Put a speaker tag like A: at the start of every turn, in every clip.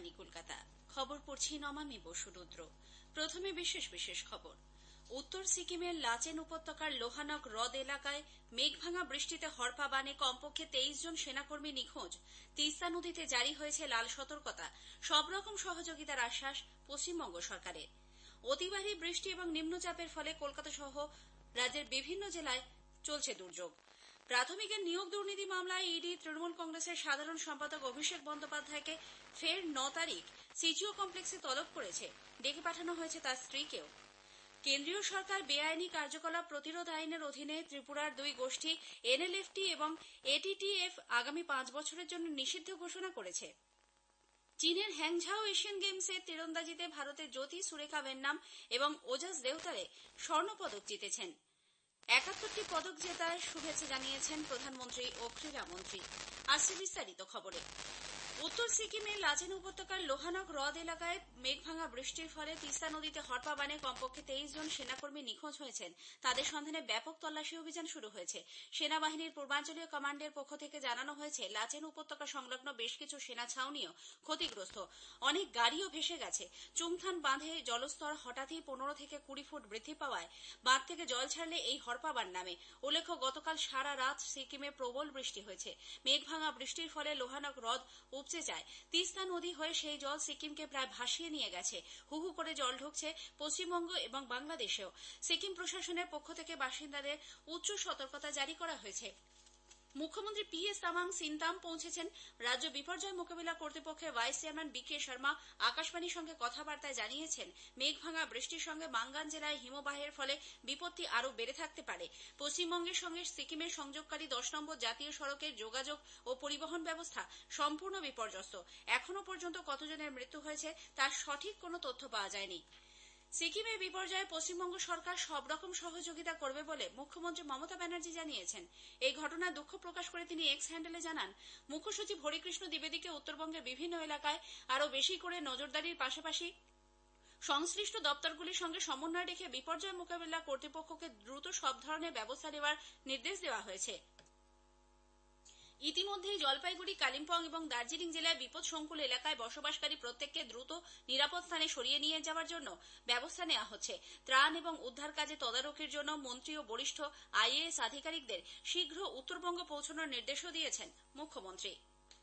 A: আকাশবাণী কলকাতা। খবর পড়ছি নমামি বসু রুদ্র। প্রথমে বিশেষ বিশেষ খবর। উত্তর সিকিমের লাচেন উপত্যকার লোহানক হ্রদ এলাকায় মেঘভাঙা বৃষ্টিতে হড়পা বানে কমপক্ষে 23 জন সেনাকর্মী নিখোঁজ। তিস্তা নদীতে জারি হয়েছে লাল সতর্কতা। সব রকম সহযোগিতার আশ্বাস পশ্চিমবঙ্গ সরকারের। অতিভারী বৃষ্টি এবং নিম্নচাপের ফলে কলকাতা সহ রাজ্যের বিভিন্ন জেলায় চলছে দুর্যোগ। প্রাথমিকের নিয়োগ দুর্নীতি মামলায় ইডি তৃণমূল কংগ্রেসের সাধারণ সম্পাদক অভিষেক বন্দ্যোপাধ্যায়কে ফের 9 তারিখ সিজিও কমপ্লেক্সে তলব করেছে। ডেকে পাঠানো হয়েছে তার স্ত্রীকেও। কেন্দ্রীয় সরকার বেআইনি কার্যকলাপ প্রতিরোধ আইনের অধীনে ত্রিপুরার 2 গোষ্ঠী এনএলএফটি এবং এটিটিএফ আগামী 5 বছরের জন্য নিষিদ্ধ ঘোষণা করেছে। চীনের হ্যাংঝাও এশিয়ান গেমসে তীরন্দাজিতে ভারতের জ্যোতি সুরেখা ভেন্নাম এবং ওজাস দেওতারে স্বর্ণপদক জিতেছেন। 71টি পদক জেতায় শুভেচ্ছা জানিয়েছেন প্রধানমন্ত্রী ও ক্রীড়ামন্ত্রী। আসছে বিস্তারিত খবরে। উত্তর সিকিমের লাচেন উপত্যকার লোহানক হ্রদ এলাকায় মেঘভাঙা বৃষ্টির ফলে তিস্তা নদীতে হড়পা বানে কমপক্ষে 23 জন সেনাকর্মী নিখোঁজ হয়েছেন। তাদের সন্ধানে ব্যাপক তল্লাশি অভিযান শুরু হয়েছে। সেনাবাহিনীর পূর্বাঞ্চলীয় কমান্ডের পক্ষ থেকে জানানো হয়েছে, লাচেন উপত্যকা সংলগ্ন বেশ কিছু সেনা ছাউনিও ক্ষতিগ্রস্ত। অনেক গাড়িও ভেসে গেছে। চুংথান বাঁধে জলস্তর হঠাৎই 15 থেকে 20 ফুট বৃদ্ধি পাওয়ায় বাঁধ থেকে জল ছাড়লে এই হড়পা বান নামে। উল্লেখ্য, গতকাল সারা রাত সিকিমে প্রবল বৃষ্টি হয়েছে। মেঘভাঙা বৃষ্টির ফলে লোহানক হ্রদ উপচে যায়। তিস্তা নদী হয়ে সেই জল সিকিমকে প্রায় ভাসিয়ে নিয়ে গেছে। হু হু করে জল ঢুকছে পশ্চিমবঙ্গ এবং বাংলাদেশেও। সিকিম প্রশাসনের পক্ষ থেকে বাসিন্দাদের উচ্চ সতর্কতা জারি করা হয়েছে। মুখ্যমন্ত্রী PS তামাং সিনতাম পৌঁছেছেন। রাজ্য বিপর্যয় মোকাবিলা কর্তৃপক্ষের ভাইস চেয়ারম্যান BK শর্মা আকাশবাণীর সঙ্গে কথাবার্তায় জানিয়েছেন, মেঘভাঙা বৃষ্টির সঙ্গে মাঙ্গান জেলায় হিমবাহের ফলে বিপত্তি আরও বেড়ে থাকতে পারে। পশ্চিমবঙ্গের সঙ্গে সিকিমের সংযোগকারী 10 নম্বর জাতীয় সড়কের যোগাযোগ ও পরিবহন ব্যবস্থা সম্পূর্ণ বিপর্যস্ত। এখনো পর্যন্ত কতজনের মৃত্যু হয়েছে তার সঠিক কোনো তথ্য পাওয়া যায়নি। সিকিমের বিপর্যয়ে পশ্চিমবঙ্গ সরকার সব রকম সহযোগিতা করবে বলে মুখ্যমন্ত্রী মমতা ব্যানার্জি জানিয়েছেন। এই ঘটনায় দুঃখ প্রকাশ করে তিনি এক্স হ্যান্ডেলে জানান, মুখ্য সচিব হরিকৃষ্ণ দ্বিবেদীকে উত্তরবঙ্গের বিভিন্ন এলাকায় আরও বেশি করে নজরদারির পাশাপাশি সংশ্লিষ্ট দপ্তরগুলির সঙ্গে সমন্বয় রেখে বিপর্যয় মোকাবিলা কর্তৃপক্ষকে দ্রুত সব ধরনের ব্যবস্থা নেওয়ার নির্দেশ দেওয়া হয়েছে। ইতিমধ্যেই জলপাইগুড়ি, কালিম্পং এবং দার্জিলিং জেলায় বিপদসংকুল এলাকায় বসবাসকারী প্রত্যেককে দ্রুত নিরাপদ স্থানে সরিয়ে নিয়ে যাওয়ার জন্য ব্যবস্থা নেওয়া হচ্ছে। ত্রাণ এবং উদ্ধার কাজে তদারকির জন্য মন্ত্রী ও বরিষ্ঠ IAS আধিকারিকদের শীঘ্র উত্তরবঙ্গ পৌঁছানোর নির্দেশও দিয়েছেন মুখ্যমন্ত্রী।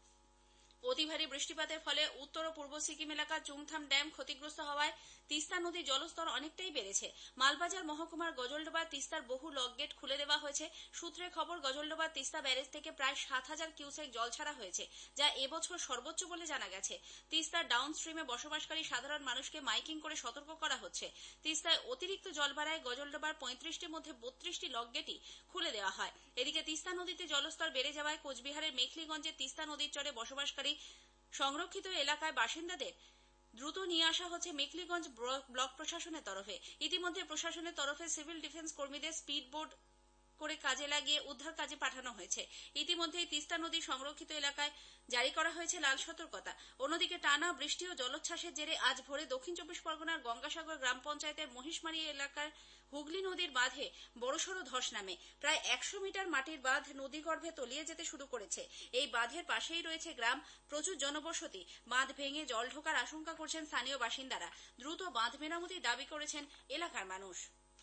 A: অতিভারী বৃষ্টিপাতের ফলে উত্তর ও পূর্ব সিকিম এলাকার চুংথাম ড্যাম ক্ষতিগ্রস্ত হওয়ায় তিস্তা নদীর জলস্তর অনেকটাই বেড়েছে। মালবাজার মহকুমার গজলডোবা তিস্তার বহু লক গেট খুলে দেওয়া হয়েছে। সূত্রের খবর, গজলডোবা তিস্তা ব্যারেজ থেকে প্রায় 7,000 কিউসেক জল ছাড়া হয়েছে, যা এবছর সর্বোচ্চ বলে জানা গেছে। তিস্তার ডাউন স্ট্রিমে বসবাসকারী সাধারণ মানুষকে মাইকিং করে সতর্ক করা হচ্ছে। তিস্তায় অতিরিক্ত জল বাড়ায় গজলডোবার 35টির মধ্যে 32টি লক গেটই খুলে দেওয়া হয়। এদিকে তিস্তা নদীতে জলস্তর বেড়ে যাওয়ায় কোচবিহারের মেখলিগঞ্জে তিস্তা নদীর চরে বসবাসকারী সংরক্ষিত এলাকায় বাসিন্দাদের দ্রুত নিয়ে আসা হচ্ছে মেখলিগঞ্জ ব্লক প্রশাসনের তরফে। ইতিমধ্যে প্রশাসনের তরফে সিভিল ডিফেন্স কর্মীদের স্পিড বোট করে কাজে লাগিয়ে উদ্ধার কাজে পাঠানো হয়েছে। ইতিমধ্যেই তিস্তা নদী সংরক্ষিত এলাকায় জারি করা হয়েছে লাল সতর্কতা। অন্যদিকে টানা বৃষ্টি ও জলোচ্ছ্বাসের জেরে আজ ভোরে দক্ষিণ 24 পরগনার গঙ্গাসাগর গ্রাম পঞ্চায়েতের মহিষমারি এলাকার হুগলি নদীর বাঁধে বড়সড় ধস নামে। প্রায় 100 মিটার মাটির বাঁধ নদীগর্ভে তলিয়ে যেতে শুরু করেছে। এই বাঁধের পাশেই রয়েছে গ্রাম, প্রচুর জনবসতি। বাঁধ ভেঙে জল ঢোকার আশঙ্কা করছেন স্থানীয় বাসিন্দারা। দ্রুত বাঁধ মেরামতির দাবি করেছেন এলাকার মানুষ।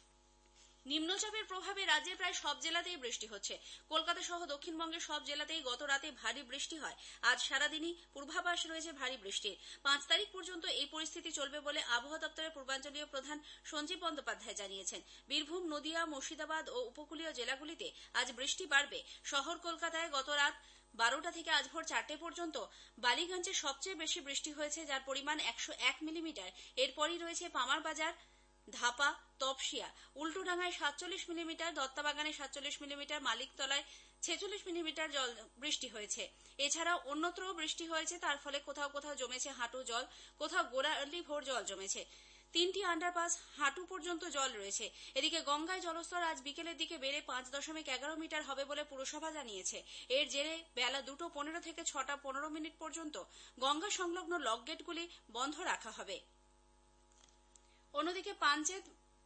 A: নিম্নচাপের প্রভাবে রাজ্যের প্রায় সব জেলাতেই বৃষ্টি হচ্ছে। কলকাতা সহ দক্ষিণবঙ্গের সব জেলাতেই গত রাতে ভারী বৃষ্টি হয়। আজ সারাদিনই পূর্বাভাস রয়েছে ভারী বৃষ্টির। 5 তারিখ পর্যন্ত এই পরিস্থিতি চলবে বলে আবহাওয়া দপ্তরের পূর্বাঞ্চলীয় প্রধান সঞ্জীব বন্দ্যোপাধ্যায় জানিয়েছেন। বীরভূম, নদিয়া, মুর্শিদাবাদ ও উপকূলীয় জেলাগুলিতে আজ বৃষ্টি বাড়বে। শহর কলকাতায় গত রাত 12টা থেকে আজ ভোর 4টে পর্যন্ত বালিগঞ্জে সবচেয়ে বেশি বৃষ্টি হয়েছে, যার পরিমাণ 101 মিলিমিটার। এরপরই রয়েছে পামার বাজার, ধাপা, তপসিয়া, উল্টোডাঙ্গায় 47 মিলিমিটার, দত্তাবাগানে 47 মিলিমিটার, মালিকতলায় 46 মিলিমিটার জল বৃষ্টি হয়েছে। এছাড়াও অন্যত্রও বৃষ্টি হয়েছে, তার ফলে কোথাও কোথাও জমেছে হাঁটু জল, কোথাও গোড়ালি ভোর জল জমেছে। 3টি আন্ডারপাস হাঁটু পর্যন্ত জল রয়েছে। এদিকে গঙ্গায় জলস্তর আজ বিকেলের দিকে বেড়ে 5.11 মিটার হবে বলে পুরসভা জানিয়েছে। এর জেরে বেলা 2:15 থেকে 6:15 পর্যন্ত গঙ্গা সংলগ্ন লক গেটগুলি বন্ধ রাখা হবে। অন্যদিকে পাঞ্চেত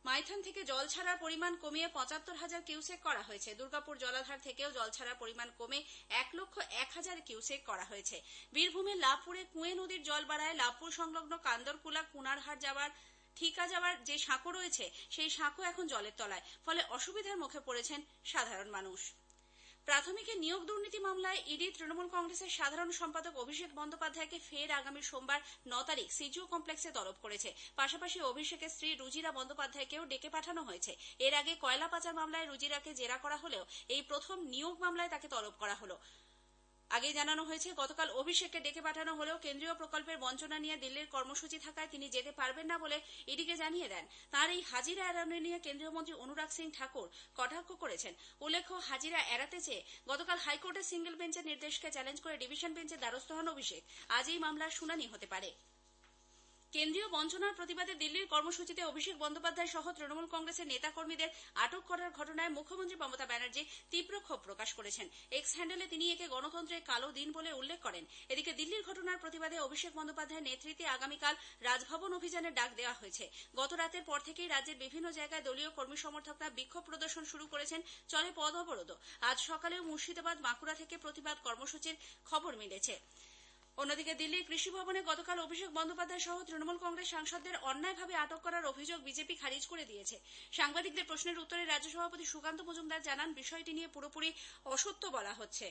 A: মাইথন থেকে জল ছাড়ার পরিমাণ কমিয়ে ৭৫,০০০ কিউসেক করা হয়েছে। দুর্গাপুর জলাধার থেকেও জল ছাড়ার পরিমাণ কমে ১,০০,০০০ কিউসেক করা হয়েছে। বীরভূমের লাভপুরে কুঁয়ে নদীর জল বাড়ায় লাভপুর সংলগ্ন কান্দরকুলা কুনারহাট যাওয়ার ঠিকা যাওয়ার যে সাঁকো রয়েছে সেই সাঁকো এখন জলের তলায়, ফলে অসুবিধার মুখে পড়েছেন সাধারণ মানুষ। প্রাথমিকের নিয়োগ দুর্নীতি মামলায় ইডি তৃণমূল কংগ্রেসের সাধারণ সম্পাদক অভিষেক বন্দ্যোপাধ্যায়কে ফের আগামী সোমবার ৯ তারিখ সিজিও কমপ্লেক্সে তলব করেছে। পাশাপাশি অভিষেকের স্ত্রী রুজিরা বন্দ্যোপাধ্যায়কেও ডেকে পাঠানো হয়েছে। এর আগে কয়লা পাচার মামলায় রুজিরাকে জেরা করা হলেও এই প্রথম নিয়োগ মামলায় তাকে তলব করা হলো। আগেই জানানো হয়েছে, গতকাল অভিষেককে ডেকে পাঠানো হলেও কেন্দ্রীয় প্রকল্পের বঞ্চনা নিয়ে দিল্লির কর্মসূচি থাকায় তিনি যেতে পারবেন না বলে ইডিকে জানিয়ে দেন। তাঁর এই হাজিরা এড়ানো নিয়ে কেন্দ্রীয় মন্ত্রী অনুরাগ সিং ঠাকুর কটাক্ষ করেছেন। উল্লেখ্য, হাজিরা এড়াতে চেয়ে গতকাল হাইকোর্টের সিঙ্গেল বেঞ্চের নির্দেশকে চ্যালেঞ্জ করে ডিভিশন বেঞ্চের দ্বারস্থ হন অভিষেক। আজ এই মামলার শুনানি হতে পারে। কেন্দ্রীয় বঞ্চনার প্রতিবাদে দিল্লির কর্মসূচিতে অভিষেক বন্দ্যোপাধ্যায় সহ তৃণমূল কংগ্রেসের নেতাকর্মীদের আটক করার ঘটনায় মুখ্যমন্ত্রী মমতা ব্যানার্জি তীব্র ক্ষোভ প্রকাশ করেছেন। এক্স হ্যান্ডেলে তিনি একে গণতন্ত্রের কালো দিন বলে উল্লেখ করেন। এদিকে দিল্লির ঘটনার প্রতিবাদে অভিষেক বন্দ্যোপাধ্যায়ের নেতৃত্বে আগামীকাল রাজভবন অভিযানের ডাক দেওয়া হয়েছে। গত রাতের পর থেকেই রাজ্যের বিভিন্ন জায়গায় দলীয় কর্মী সমর্থকরা বিক্ষোভ প্রদর্শন শুরু করেছেন, চলে পথ অবরোধ। আজ সকালেও মুর্শিদাবাদ বাঁকুড়া থেকে প্রতিবাদ কর্মসূচির খবর মিলেছে। অন্যদিকে দিল্লির কৃষি ভবনে গতকাল অভিষেক বন্দ্যোপাধ্যায় সহ তৃণমূল কংগ্রেস সাংসদদের অন্যায়ভাবে আটক করার অভিযোগ বিজেপি খারিজ করে দিয়েছে। সাংবাদিকদের প্রশ্নের উত্তরে রাজ্য সভাপতি সুকান্ত মজুমদার জানান, বিষয়টি নিয়ে পুরোপুরি অসত্য বলা হচ্ছে।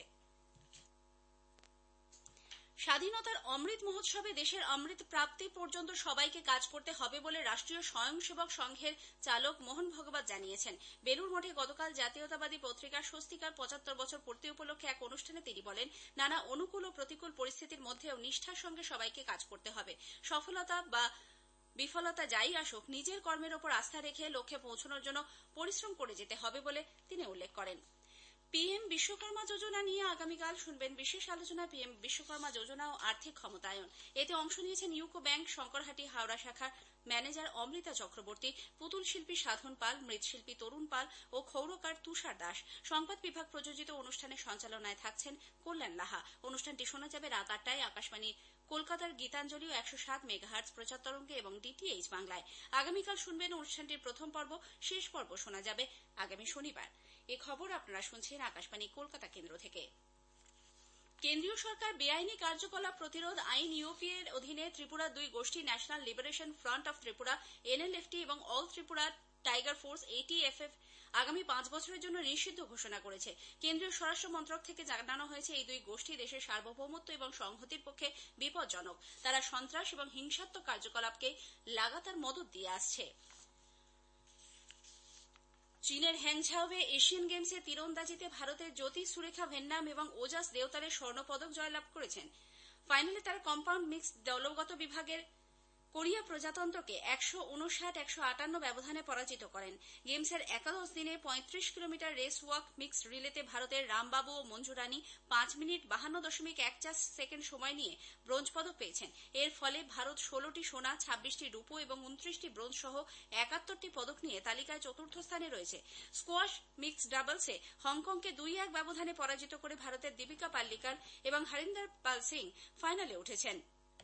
A: স্বাধীনতার অমৃত মহোৎসবে দেশের অমৃত প্রাপ্তি পর্যন্ত সবাইকে কাজ করতে হবে বলে রাষ্ট্রীয় স্বয়ংসেবক সংঘের চালক মোহন ভগবত জানিয়েছেন। বেলুর মঠে গতকাল জাতীয়তাবাদী পত্রিকা স্বস্তিকার ৭৫ বছর পূর্তি উপলক্ষে এক অনুষ্ঠানে তিনি বলেন, নানা অনুকূল ও প্রতিকূল পরিস্থিতির মধ্যেও নিষ্ঠার সঙ্গে সবাইকে কাজ করতে হবে। সফলতা বা বিফলতা যাই আসুক, নিজের কর্মের ওপর আস্থা রেখে লক্ষ্যে পৌঁছানোর জন্য পরিশ্রম করে যেতে হবে বলে তিনি উল্লেখ করেন। পিএম বিশ্বকর্মা যোজনা নিয়ে আগামীকাল শুনবেন বিশেষ আলোচনা পিএম বিশ্বকর্মা যোজনা ও আর্থিক ক্ষমতায়ন। এতে অংশ নিয়েছেন ইউকো ব্যাংক শঙ্করহাটি হাওড়া শাখার ম্যানেজার অমৃতা চক্রবর্তী, পুতুল শিল্পী সাধন পাল, মৃৎশিল্পী তরুণ পাল ও ক্ষৌরকার তুষার দাস। সংবাদ বিভাগ প্রযোজিত অনুষ্ঠানে সঞ্চালনায় থাকছেন কল্যাণ লাহা। অনুষ্ঠানটি শোনা যাবে রাত ৮টায় আকাশবাণী কলকাতার গীতাঞ্জলি ও ১০৭ মেগাহার্টজ প্রচার তরঙ্গে এবং ডিটিএইচ বাংলায়। আগামীকাল শুনবেন অনুষ্ঠানটির প্রথম পর্ব, শেষ পর্ব শোনা যাবে আগামী শনিবার। এ খবর আপনারা শুনছেন আকাশবাণী কলকাতা কেন্দ্র থেকে। কেন্দ্রীয় সরকার বেআইনি কার্যকলাপ প্রতিরোধ আইন ইউপি এর অধীনে ত্রিপুরার দুই গোষ্ঠী national liberation front of Tripura NLFT এবং all Tripura tiger force ATFF আগামী ৫ বছরের জন্য নিষিদ্ধ ঘোষণা করেছে। কেন্দ্রীয় স্বরাষ্ট্র মন্ত্রক থেকে জানানো হয়েছে, এই দুই গোষ্ঠী দেশের সার্বভৌমত্ব এবং সংহতির পক্ষে বিপজ্জনক। তারা সন্ত্রাস এবং হিংসাত্মক কার্যকলাপকে লাগাতার মদত দিয়ে আসছে। চীনের হ্যাংঝাওয়ে এশিয়ান গেমসে তীরন্দাজিতে ভারতের জ্যোতি সুরেখা ভেন্নাম এবং ওজাস দেওতারের স্বর্ণপদক জয়লাভ করেছেন। ফাইনালে তারা কম্পাউন্ড মিক্সড দলগত বিভাগের কোরিয়া প্রজাতন্ত্রকে ১৫৯-১৫৮ ব্যবধানে পরাজিত করেন। গেমসের একাদশ দিনে ৩৫ কিলোমিটার রেস ওয়াক মিক্সড রিলেতে ভারতের রামবাবু ও মঞ্জু রানী ৫ মিনিট ৫২.১৪ সেকেন্ড সময় নিয়ে ব্রোঞ্জ পদক পেয়েছেন। এর ফলে ভারত ১৬টি সোনা, ২৬টি রূপো এবং ২৯টি ব্রোঞ্জ সহ ৭১টি পদক নিয়ে তালিকায় চতুর্থ স্থানে রয়েছে। স্কোয়াশ মিক্সড ডাবলসে হংকংকে ২-১ ব্যবধানে পরাজিত করে ভারতের দীপিকা পাল্লিকাল এবং হরিন্দর পাল সিং ফাইনালে উঠেছেন।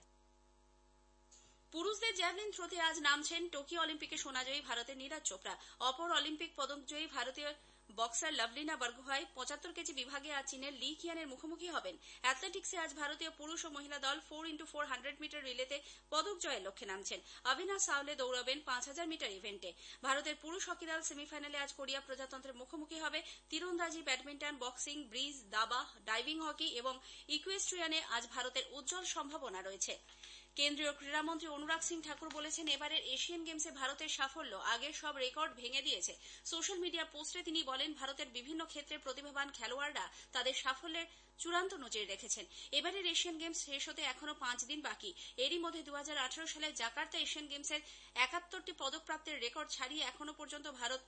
A: পুরুষদের জ্যাভলিন থ্রোতে আজ নামছেন টোকিও অলিম্পিকে সোনাজয়ী ভারতের নীরজ চোপড়া। অপর অলিম্পিক পদকজয়ী ভারতীয় বক্সার লাভলিনা বরগোহাই ৭৫ কেজি বিভাগে আজ চীনের লি কিয়ানের মুখোমুখি হবেন। অ্যাথলেটিক্সে আজ ভারতীয় পুরুষ ও মহিলা দল 4x400 মিটার রিলেতে পদক জয়ের লক্ষ্যে নামছেন। অবিনাশ সাওলে দৌড়াবেন ৫০০০ মিটার ইভেন্টে। ভারতের পুরুষ হকি দল সেমিফাইনালে আজ কোরিয়া প্রজাতন্ত্রের মুখোমুখি হবে। তীরন্দাজি, ব্যাডমিন্টন, বক্সিং, ব্রিজ, দাবা, ডাইভিং হকি এবং ইকুয়েস্ট্রিয়ানে আজ ভারতের উজ্জ্বল সম্ভাবনা রয়েছে। কেন্দ্রীয় ক্রীড়ামন্ত্রী অনুরাগ সিং ঠাকুর বলেছেন, এবারের এশিয়ান গেমসে ভারতের সাফল্য আগের সব রেকর্ড ভেঙে দিয়েছে। সোশ্যাল মিডিয়া পোস্টে তিনি বলেন, ভারতের বিভিন্ন ক্ষেত্রে প্রতিভাবান খেলোয়াড়রা তাদের সাফল্যের চূড়ান্ত নজির রেখেছেন। এবারের এশিয়ান গেমস শেষ হতে এখনো ৫ দিন বাকি। এরই মধ্যে ২০১৮ সালে জাকার্তা এশিয়ান গেমসের ৭১টি পদক প্রাপ্তির রেকর্ড ছাড়িয়ে এখনো পর্যন্ত ভারত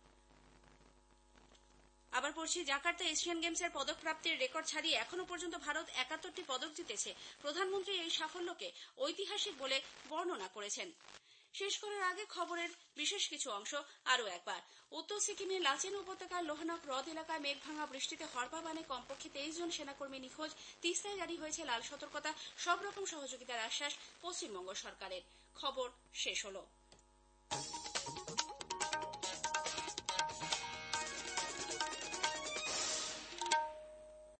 A: জাকার্তা এশিয়ান গেমসের পদক প্রাপ্তির রেকর্ড ছাড়িয়ে এখনো পর্যন্ত ভারত ৭১টি পদক জিতেছে। প্রধানমন্ত্রী এই সাফল্যকে ঐতিহাসিক বলে বর্ণনা করেছেন। শেষ করার আগে খবরের বিশেষ কিছু অংশ আরও একবার। উত্তর সিকিমের লাচেন উপত্যকার লোহানক হ্রদ এলাকায় মেঘভাঙা বৃষ্টিতে হরপা বানে কমপক্ষে ২৩ জন সেনাকর্মী নিখোঁজ। তিস্তায় জারি হয়েছে লাল সতর্কতা। সব রকম সহযোগিতার আশ্বাস পশ্চিমবঙ্গ সরকারের। খবর শেষ হলো।